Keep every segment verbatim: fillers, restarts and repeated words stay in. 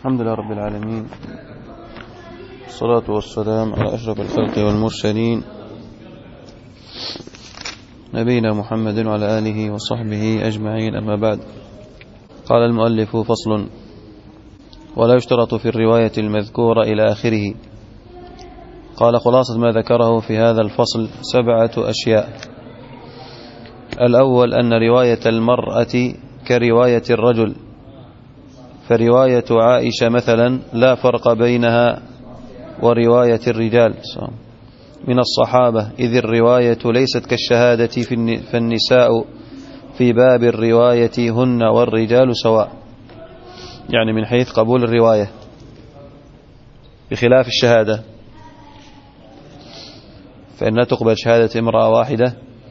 الحمد لله رب العالمين، الصلاة والسلام على أشرف الخلق والمرسلين نبينا محمد وعلى آله وصحبه أجمعين، أما بعد. قال المؤلف: فصل: ولا يشترط في الرواية المذكورة إلى آخره. قال: خلاصة ما ذكره في هذا الفصل سبعة أشياء. الأول أن رواية المرأة كرواية الرجل، فرواية عائشة مثلا لا فرق بينها ورواية الرجال من الصحابة، إذ الرواية ليست كالشهادة، فالنساء في باب الرواية هن والرجال سواء، يعني من حيث قبول الرواية، بخلاف الشهادة فإنها تقبل شهادة امرأة واحدة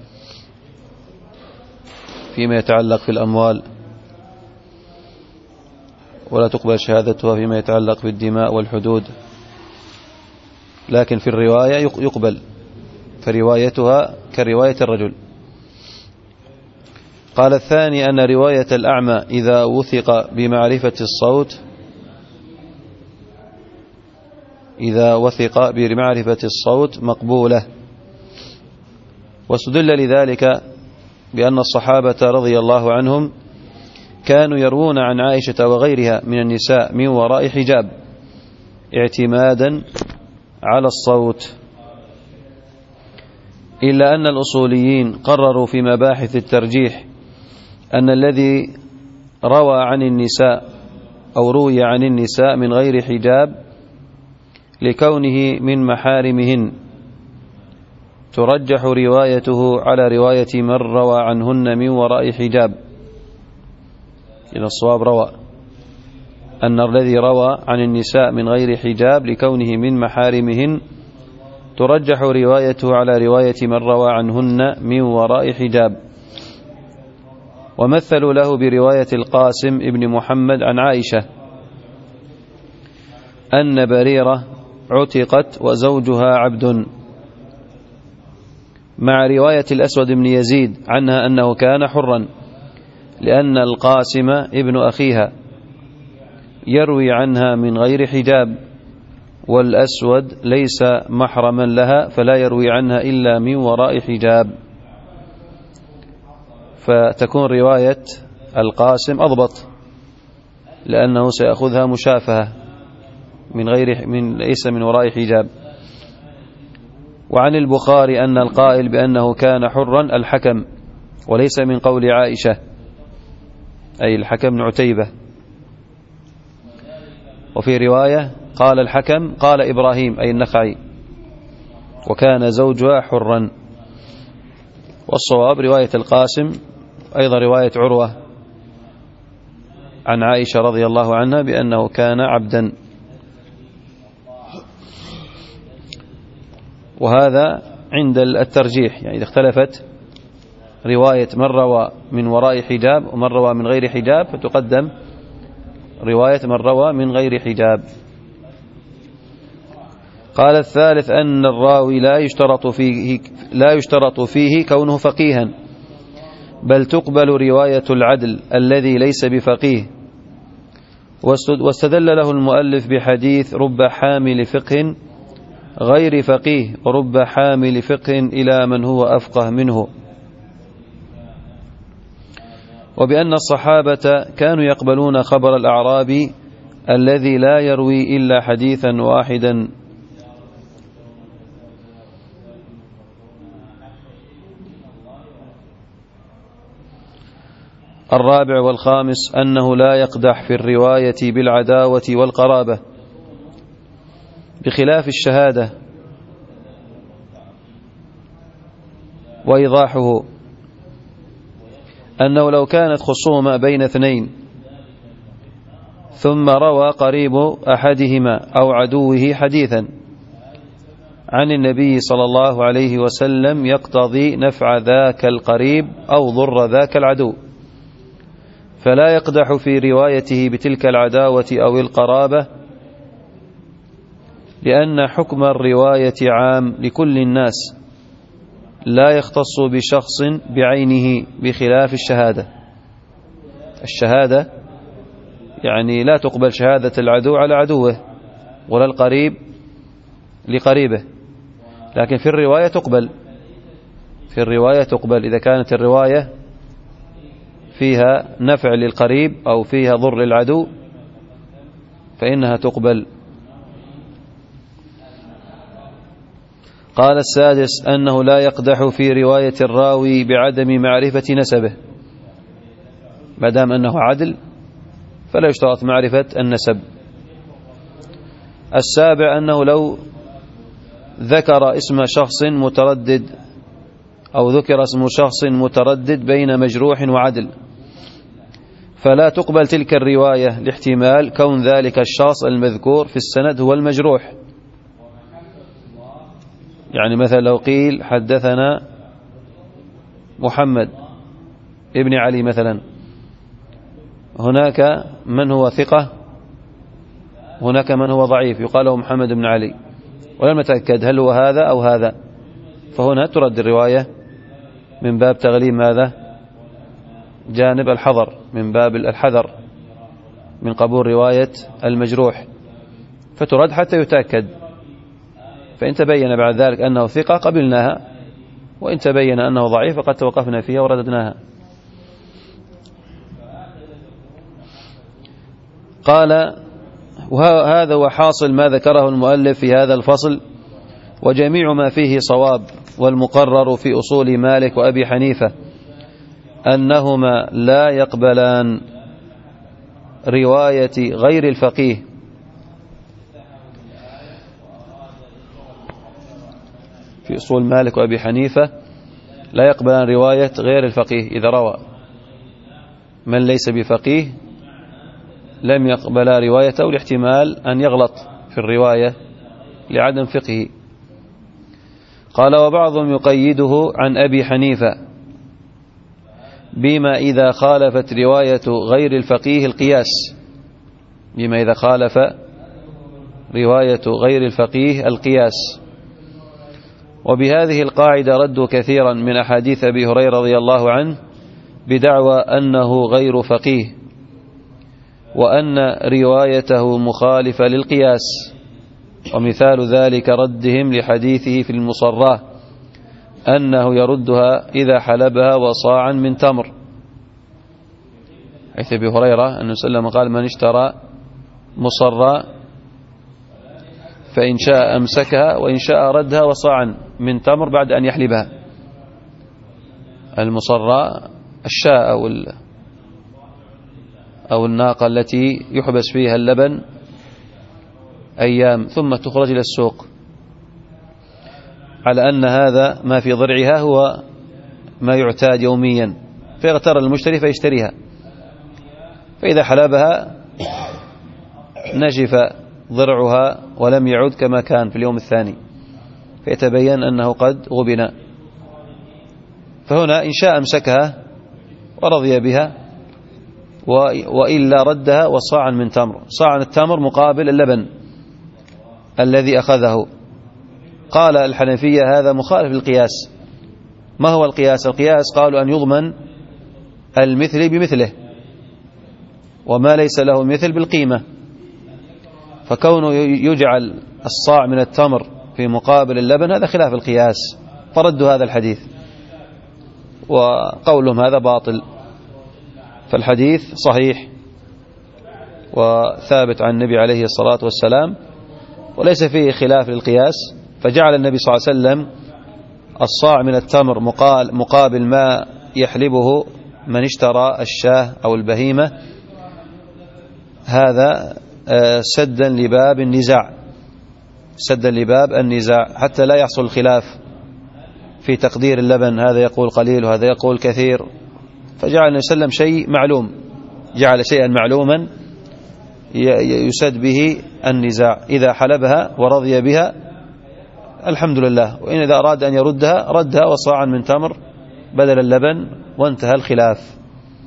فيما يتعلق في الأموال، ولا تقبل شهادتها فيما يتعلق بالدماء والحدود، لكن في الرواية يقبل، فروايتها كرواية الرجل. قال: الثاني أن رواية الأعمى إذا وثق بمعرفة الصوت إذا وثق بمعرفة الصوت مقبولة، واستدل لذلك بأن الصحابة رضي الله عنهم كانوا يروون عن عائشة وغيرها من النساء من وراء حجاب اعتمادا على الصوت، إلا أن الأصوليين قرروا في مباحث الترجيح أن الذي روى عن النساء أو روي عن النساء من غير حجاب لكونه من محارمهن ترجح روايته على رواية من روى عنهن من وراء حجاب. إلى الصواب روى أن الذي روى عن النساء من غير حجاب لكونه من محارمهن ترجح روايته على رواية من روى عنهن من وراء حجاب. ومثلوا له برواية القاسم ابن محمد عن عائشة أن بريرة عتقت وزوجها عبد، مع رواية الأسود بن يزيد عنها أنه كان حرا، لأن القاسم ابن أخيها يروي عنها من غير حجاب، والأسود ليس محرما لها فلا يروي عنها إلا من وراء حجاب، فتكون رواية القاسم أضبط، لأنه سيأخذها مشافهة من غير من ليس من وراء حجاب. وعن البخاري أن القائل بأنه كان حرا الحكم، وليس من قول عائشة، أي الحكم بن عتيبة. وفي رواية قال الحكم قال إبراهيم أي النخعي، وكان زوجها حرا. والصواب رواية القاسم، أيضا رواية عروة عن عائشة رضي الله عنها بأنه كان عبدا. وهذا عند الترجيح، يعني إذا اختلفت رواية من روى من وراء حجاب ومن روى من غير حجاب فتقدم رواية من روى من غير حجاب. قال: الثالث أن الراوي لا يشترط فيه لا يشترط فيه كونه فقيها، بل تقبل رواية العدل الذي ليس بفقيه. واستدل له المؤلف بحديث: رب حامل فقه غير فقيه، ورب حامل فقه إلى من هو أفقه منه. وبأن الصحابة كانوا يقبلون خبر الأعرابي الذي لا يروي إلا حديثا واحدا. الرابع والخامس أنه لا يقدح في الرواية بالعداوة والقرابة، بخلاف الشهادة. وإيضاحه أنه لو كانت خصومة بين اثنين ثم روى قريب أحدهما أو عدوه حديثا عن النبي صلى الله عليه وسلم يقتضي نفع ذاك القريب أو ضر ذاك العدو، فلا يقدح في روايته بتلك العداوة أو القرابة، لأن حكم الرواية عام لكل الناس لا يختص بشخص بعينه، بخلاف الشهادة. الشهادة يعني لا تقبل شهادة العدو على عدوه ولا القريب لقريبه، لكن في الرواية تقبل، في الرواية تقبل إذا كانت الرواية فيها نفع للقريب أو فيها ضر للعدو فإنها تقبل. قال السادس أنه لا يقدح في رواية الراوي بعدم معرفة نسبه، ما دام أنه عدل فلا يشترط معرفة النسب. السابع أنه لو ذكر اسم شخص متردد أو ذكر اسم شخص متردد بين مجروح وعدل فلا تقبل تلك الرواية لاحتمال كون ذلك الشخص المذكور في السند هو المجروح. يعني مثلا لو قيل حدثنا محمد ابن علي مثلا، هناك من هو ثقة هناك من هو ضعيف يقال له محمد بن علي ولم نتأكد هل هو هذا أو هذا، فهنا ترد الرواية من باب تغليم هذا جانب الحذر، من باب الحذر من قبول رواية المجروح، فترد حتى يتأكد، فإن تبين بعد ذلك أنه ثقة قبلناها، وإن تبين أنه ضعيف فقد توقفنا فيها ورددناها. قال وهذا هو حاصل ما ذكره المؤلف في هذا الفصل، وجميع ما فيه صواب، والمقرر في أصول مالك وأبي حنيفة أنهما لا يقبلان رواية غير الفقيه في أصول مالك وأبي حنيفة لا يقبلان رواية غير الفقيه. إذا روى من ليس بفقيه لم يقبل روايته لاحتمال أن يغلط في الرواية لعدم فقهه. قال وبعضهم يقيده عن أبي حنيفة بما إذا خالفت رواية غير الفقيه القياس، بما إذا خالف رواية غير الفقيه القياس. وبهذه القاعدة ردوا كثيرا من أحاديث أبي هريرة رضي الله عنه بدعوى أنه غير فقيه، وأن روايته مخالفة للقياس، ومثال ذلك ردهم لحديثه في المصراه أنه يردها إذا حلبها وصاعا من تمر، حيث أبي هريرة أنه سلم قال من اشترى مصرى فإن شاء أمسكها وإن شاء ردها وصاعا من تمر بعد أن يحلبها. المصرى الشاء أو أو الناقة التي يحبس فيها اللبن أيام ثم تخرج إلى السوق، على أن هذا ما في ضرعها هو ما يعتاد يوميا، فيغتر المشتري فيشتريها، فإذا حلبها نجف ضرعها ولم يعد كما كان في اليوم الثاني، فيتبين أنه قد غبن. فهنا إن شاء أمسكها ورضي بها، وإلا ردها وصاعا من تمر. صاعا التمر مقابل اللبن الذي أخذه. قال الحنفية هذا مخالف للقياس. ما هو القياس؟ القياس قالوا أن يضمن المثل بمثله، وما ليس له مثل بالقيمة، فكونه يجعل الصاع من التمر في مقابل اللبن هذا خلاف القياس، فردوا هذا الحديث وقولهم هذا باطل. فالحديث صحيح وثابت عن النبي عليه الصلاة والسلام وليس فيه خلاف للقياس، فجعل النبي صلى الله عليه وسلم الصاع من التمر مقابل ما يحلبه من اشترى الشاه أو البهيمة، هذا سدا لباب النزاع، سدا لباب النزاع حتى لا يحصل الخلاف في تقدير اللبن، هذا يقول قليل وهذا يقول كثير. فجعل النبي صلى الله عليه وسلم شيء معلوم، جعل شيئا معلوما يسد به النزاع، إذا حلبها ورضي بها الحمد لله، وإن إذا أراد أن يردها ردها وصاعا من تمر بدل اللبن وانتهى الخلاف.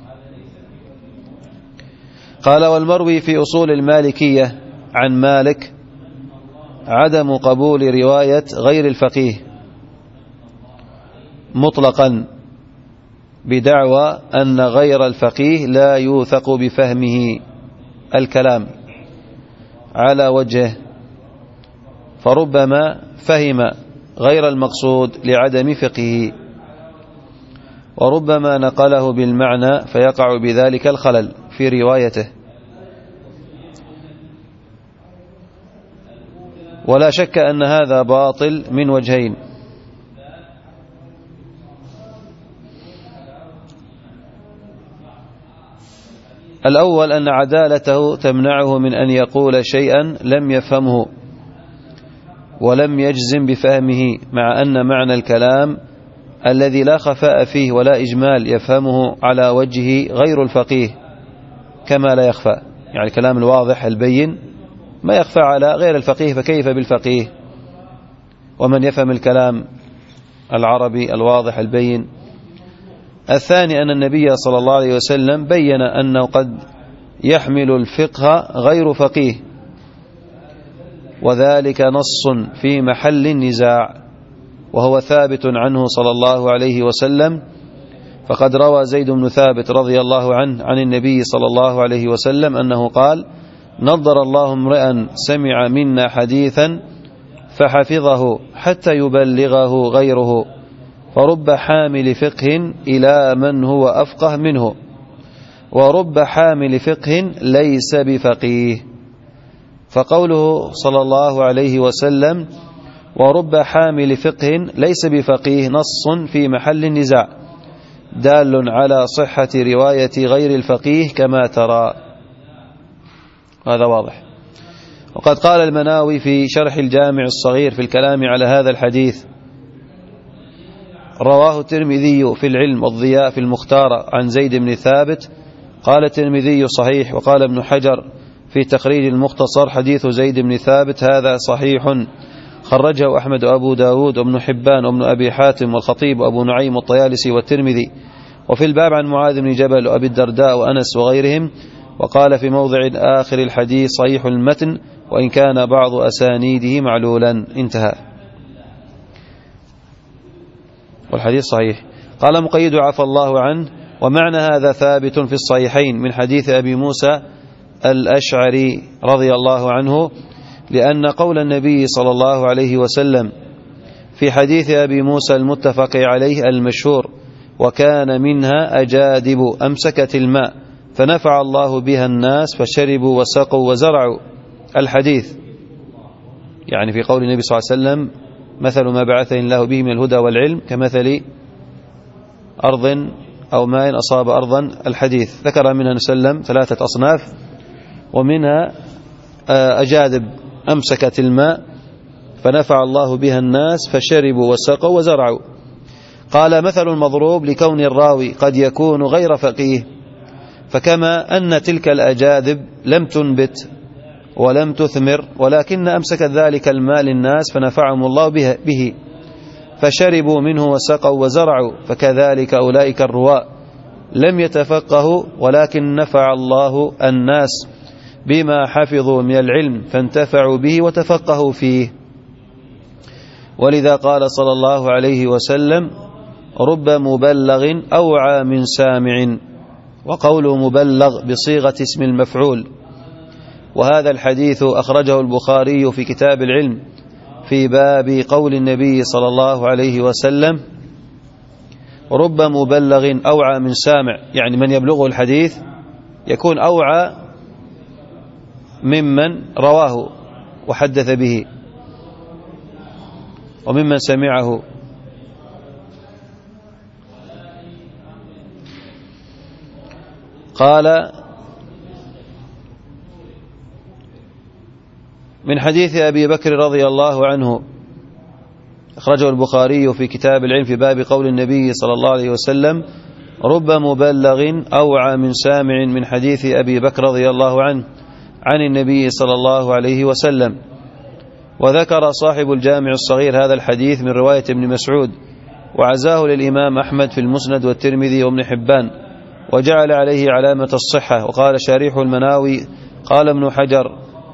قال والمروي في أصول المالكية عن مالك عدم قبول رواية غير الفقيه مطلقا بدعوى أن غير الفقيه لا يوثق بفهمه، الكلام على وجهه، فربما فهم غير المقصود لعدم فقهه، وربما نقله بالمعنى فيقع بذلك الخلل في روايته. ولا شك أن هذا باطل من وجهين: الأول أن عدالته تمنعه من أن يقول شيئا لم يفهمه ولم يجزم بفهمه، مع أن معنى الكلام الذي لا خفاء فيه ولا إجمال يفهمه على وجهه غير الفقيه كما لا يخفى، يعني الكلام الواضح البين ما يخفى على غير الفقيه، فكيف بالفقيه؟ ومن يفهم الكلام العربي الواضح البين. الثاني أن النبي صلى الله عليه وسلم بين أنه قد يحمل الفقه غير فقيه، وذلك نص في محل النزاع، وهو ثابت عنه صلى الله عليه وسلم. فقد روى زيد بن ثابت رضي الله عنه عن النبي صلى الله عليه وسلم أنه قال: نضر الله امرئا سمع منا حديثا فحفظه حتى يبلغه غيره، فرب حامل فقه إلى من هو أفقه منه، ورب حامل فقه ليس بفقيه. فقوله صلى الله عليه وسلم ورب حامل فقه ليس بفقيه نص في محل النزاع، دال على صحة رواية غير الفقيه كما ترى. هذا واضح. وقد قال المناوي في شرح الجامع الصغير في الكلام على هذا الحديث: رواه الترمذي في العلم والضياء في المختار عن زيد بن ثابت، قال الترمذي صحيح. وقال ابن حجر في تخريج المختصر: حديث زيد بن ثابت هذا صحيح، خرجه أحمد وأبو داود وابن حبان وابن أبي حاتم والخطيب وأبو نعيم والطيالسي والترمذي. وفي الباب عن معاذ بن جبل وأبي الدرداء وأنس وغيرهم. وقال في موضع آخر الحديث صحيح المتن وإن كان بعض أسانيده معلولا. انتهى. والحديث صحيح. قال مقيد عفى الله عنه: ومعنى هذا ثابت في الصحيحين من حديث أبي موسى الأشعري رضي الله عنه، لأن قول النبي صلى الله عليه وسلم في حديث أبي موسى المتفق عليه المشهور: وكان منها أجادب أمسكت الماء فنفع الله بها الناس فشربوا وسقوا وزرعوا، الحديث يعني في قول النبي صلى الله عليه وسلم: مثل ما بعثني الله به من الهدى والعلم كمثل أرض أو ماء أصاب أرضا. الحديث ذكر منها نسلم ثلاثة أصناف، ومنها أجادب أمسكت الماء فنفع الله بها الناس فشربوا وسقوا وزرعوا. قال: مثل المضروب لكون الراوي قد يكون غير فقيه، فكما أن تلك الأجادب لم تنبت ولم تثمر ولكن أمسكت ذلك الماء للناس فنفعهم الله به فشربوا منه وسقوا وزرعوا، فكذلك أولئك الرواة لم يتفقهوا ولكن نفع الله الناس بما حفظوا من العلم فانتفعوا به وتفقهوا فيه. ولذا قال صلى الله عليه وسلم: رب مبلغ أوعى من سامع، وقوله مبلغ بصيغة اسم المفعول. وهذا الحديث أخرجه البخاري في كتاب العلم في باب قول النبي صلى الله عليه وسلم: رب مبلغ أوعى من سامع، يعني من يبلغه الحديث يكون أوعى ممن رواه وحدث به وممن سمعه. قال: من حديث أبي بكر رضي الله عنه، أخرجه البخاري في كتاب العلم في باب قول النبي صلى الله عليه وسلم: رب مبلغ أوعى من سامع، من حديث أبي بكر رضي الله عنه عن النبي صلى الله عليه وسلم. وذكر صاحب الجامع الصغير هذا الحديث من رواية ابن مسعود، وعزاه للإمام أحمد في المسند والترمذي وابن حبان، وجعل عليه علامة الصحة. وقال شارح المناوي: قال ابن حجر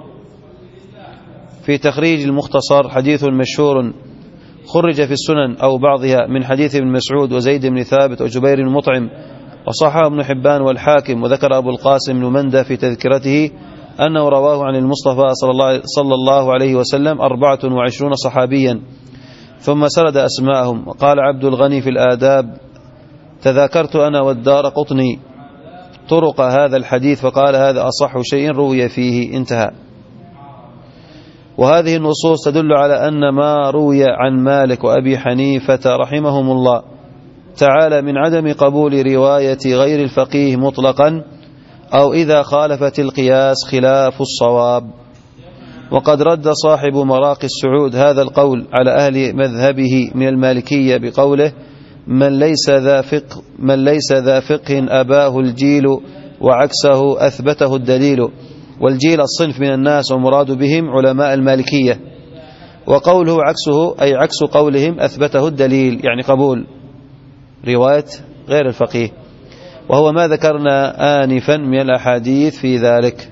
في تخريج المختصر: حديث مشهور خرج في السنن أو بعضها من حديث ابن مسعود وزيد بن ثابت وجبير بن مطعم وصححه ابن حبان والحاكم. وذكر أبو القاسم بن مندى في تذكرته أنه رواه عن المصطفى صلى الله عليه وسلم أربعة وعشرون صحابيا، ثم سرد أسماءهم. وقال عبد الغني في الآداب: تذاكرت أنا والدار قطني طرق هذا الحديث فقال هذا أصح شيء روي فيه، انتهى. وهذه النصوص تدل على أن ما روي عن مالك وأبي حنيفة رحمهم الله تعالى من عدم قبول رواية غير الفقيه مطلقا، أو إذا خالفت القياس خلاف الصواب. وقد رد صاحب مراقي السعود هذا القول على أهل مذهبه من المالكية بقوله: من ليس ذا فقه من ليس ذا فقه أباه الجيل وعكسه أثبته الدليل. والجيل الصنف من الناس ومراد بهم علماء المالكية، وقوله عكسه أي عكس قولهم أثبته الدليل، يعني قبول رواية غير الفقيه، وهو ما ذكرنا آنفا من الأحاديث في ذلك.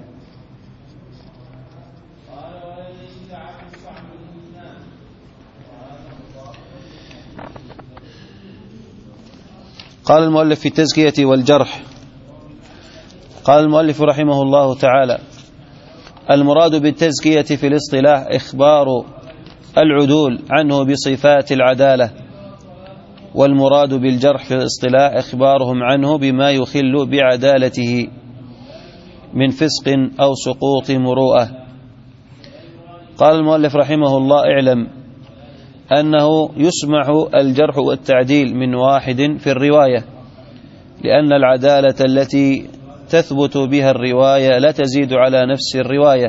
قال المؤلف في التزكية والجرح، قال المؤلف رحمه الله تعالى: المراد بالتزكية في الاصطلاح إخبار العدول عنه بصفات العدالة، والمراد بالجرح في الاصطلاح إخبارهم عنه بما يخل بعدالته من فسق أو سقوط مروءة. قال المؤلف رحمه الله: اعلم أنه يسمح الجرح والتعديل من واحد في الرواية، لأن العدالة التي تثبت بها الرواية لا تزيد على نفس الرواية،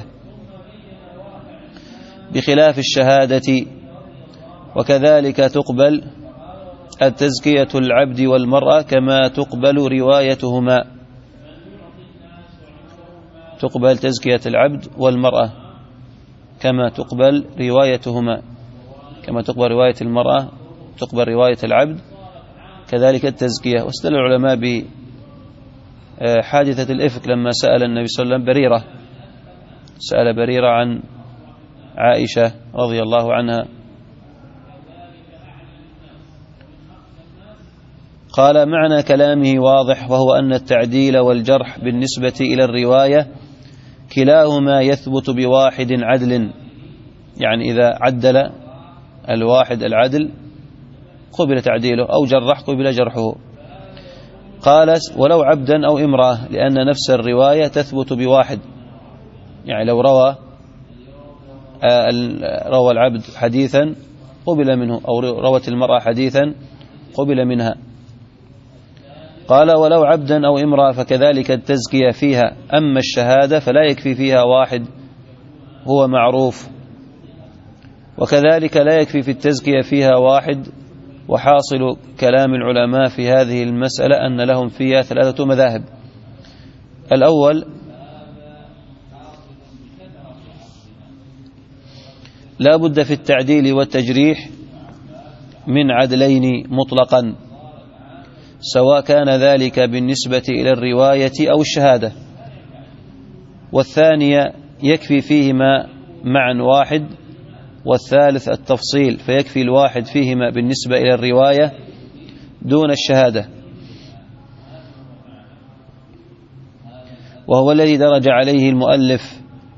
بخلاف الشهادة. وكذلك تقبل التزكية العبد والمرأة كما تقبل روايتهما تقبل تزكية العبد والمرأة كما تقبل روايتهما كما تقبل رواية المرأة تقبل رواية العبد، كذلك التزكية. واستدل العلماء بحادثة الإفك لما سأل النبي صلى الله عليه وسلم بريرة سأل بريرة عن عائشة رضي الله عنها، قال: معنى كلامه واضح، وهو أن التعديل والجرح بالنسبة إلى الرواية كلاهما يثبت بواحد عدل، يعني إذا عدل الواحد العدل قبل تعديله، أو جرح قبل جرحه. قال: ولو عبدا أو امرأة، لأن نفس الرواية تثبت بواحد، يعني لو روى روى العبد حديثا قبل منه، أو روت المرأة حديثا قبل منها. قال: ولو عبدا أو امرأة فكذلك التزكية فيها، أما الشهادة فلا يكفي فيها واحد هو معروف، وكذلك لا يكفي في التزكية فيها واحد. وحاصل كلام العلماء في هذه المسألة أن لهم فيها ثلاثة مذاهب. الأول: لا بد في التعديل والتجريح من عدلين مطلقا، سواء كان ذلك بالنسبة إلى الرواية أو الشهادة. والثانية: يكفي فيهما معا واحد. والثالث: التفصيل، فيكفي الواحد فيهما بالنسبة إلى الرواية دون الشهادة، وهو الذي درج عليه المؤلف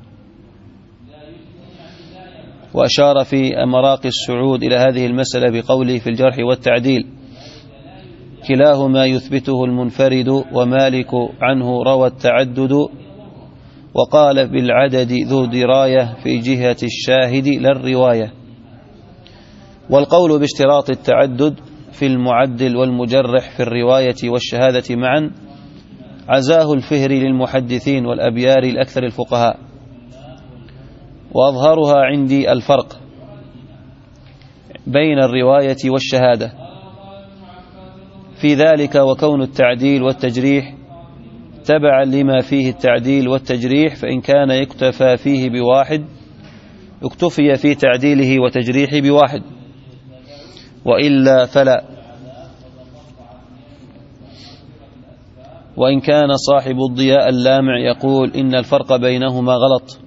وأشار في مراقي السعود إلى هذه المسألة بقوله في الجرح والتعديل: كلاهما يثبته المنفرد، ومالك عنه روى التعدد، وقال بالعدد ذو دراية في جهة الشاهد لا الرواية. والقول باشتراط التعدد في المعدل والمجرح في الرواية والشهادة معا عزاه الفهري للمحدثين والأبيار الأكثر الفقهاء. وأظهرها عندي الفرق بين الرواية والشهادة في ذلك، وكون التعديل والتجريح تبعا لما فيه التعديل والتجريح، فإن كان يكتفى فيه بواحد اكتفي في تعديله وتجريحه بواحد، وإلا فلا. وإن كان صاحب الضياء اللامع يقول إن الفرق بينهما غلط،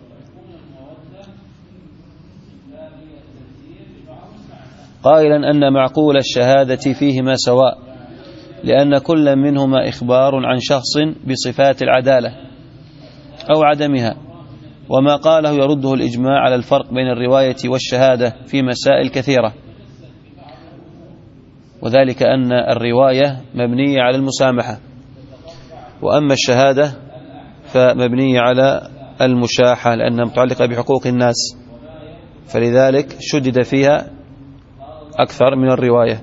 قائلا أن معقول الشهادة فيهما سواء، لأن كل منهما إخبار عن شخص بصفات العدالة أو عدمها، وما قاله يرده الإجماع على الفرق بين الرواية والشهادة في مسائل كثيرة، وذلك أن الرواية مبنية على المسامحة، وأما الشهادة فمبنية على المشاحة لأنها متعلقة بحقوق الناس، فلذلك شدد فيها أكثر من الرواية.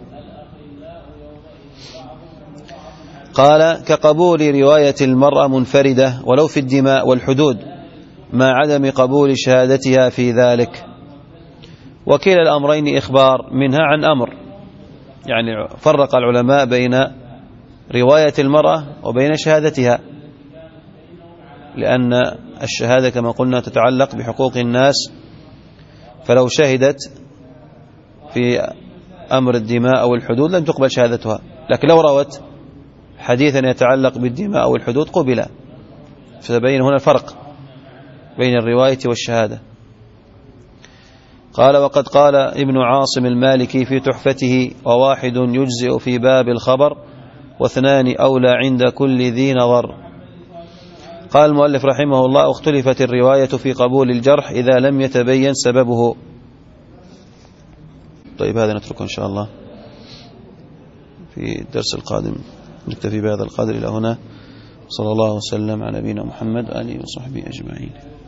قال: كقبول رواية المرأة منفردة ولو في الدماء والحدود مع عدم قبول شهادتها في ذلك، وكلا الأمرين إخبار منها عن أمر. يعني فرق العلماء بين رواية المرأة وبين شهادتها، لأن الشهادة كما قلنا تتعلق بحقوق الناس، فلو شهدت في أمر الدماء أو الحدود لم تقبل شهادتها، لكن لو روت حديثا يتعلق بالدماء أو الحدود قبل. فتبين هنا الفرق بين الرواية والشهادة. قال: وقد قال ابن عاصم المالكي في تحفته: وواحد يجزئ في باب الخبر واثنان أولى عند كل ذي نظر. قال المؤلف رحمه الله: اختلفت الرواية في قبول الجرح إذا لم يتبين سببه. طيب هذا نتركه إن شاء الله في الدرس القادم، نكتفي بهذا القدر إلى هنا. صلى الله وسلم على نبينا محمد آله وصحبه أجمعين.